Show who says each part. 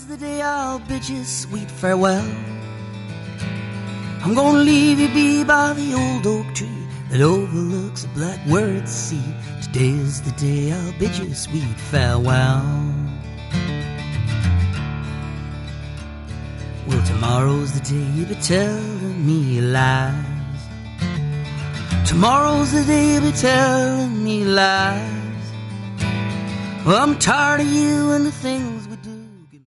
Speaker 1: Today's the day I'll bid you sweet farewell. I'm gonna leave you be by the old oak tree that overlooks the Blackbird Sea. Today's the day I'll bid you sweet farewell. Well, tomorrow's the day you'll be telling me lies. Tomorrow's the day you'll be telling me lies. Well, I'm tired of you and the things